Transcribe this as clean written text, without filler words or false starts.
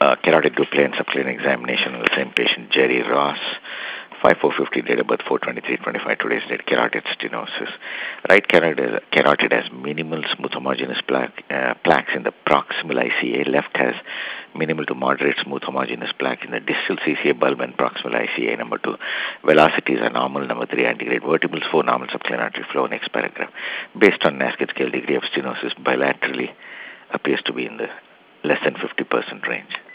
carotid plane subclinic examination on the same patient, Jerry Ross, 5450 date of birth, 4/23/25, today's date, carotid stenosis. Right carotid has minimal smooth homogeneous plaques in the proximal ICA. Left has minimal to moderate smooth homogeneous plaque in the distal CCA bulb and proximal ICA. Number 2, velocities are normal. Number 3, antegrade vertebrals. 4, normal subclinic artery flow. Next paragraph. Based on NASCAR scale, degree of stenosis bilaterally appears to be in the less than 50% range.